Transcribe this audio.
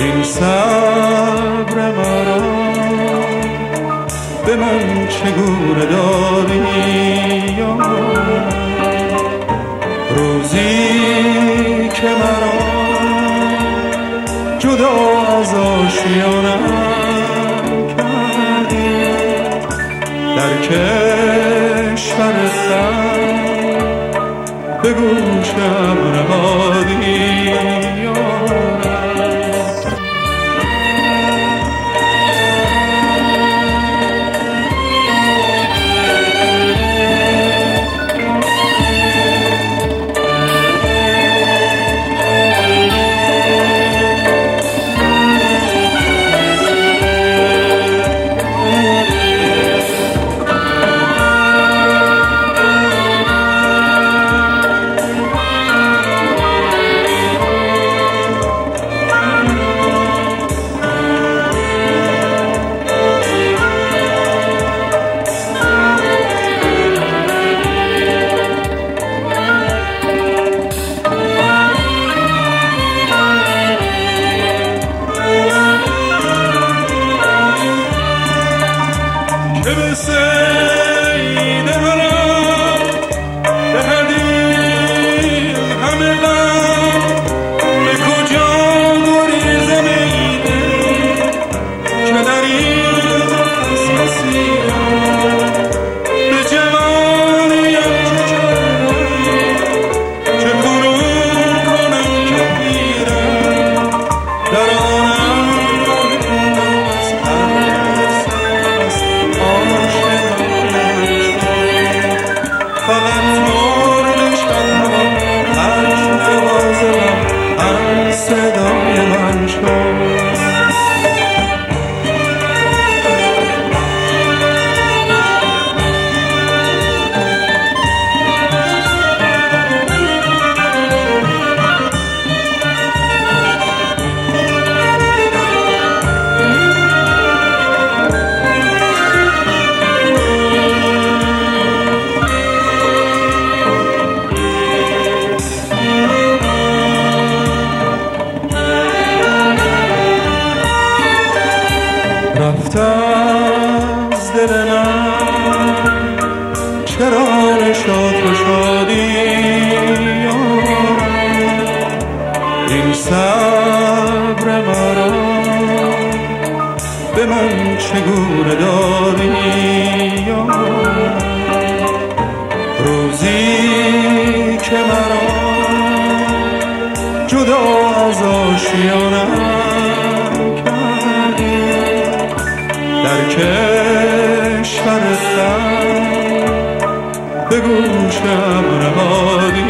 این صبر مرا به من چگونه دادی یار، روزی که مرا جدا از آشیانم کردی، در کشور خلق به گوشم نهادی رفت از دل من چرا نشاط و شادی این صبر مرا به من چگونه دادی روزی که مرا جدا از آشیانم کردی، در کشور خلق به گوشم نهادی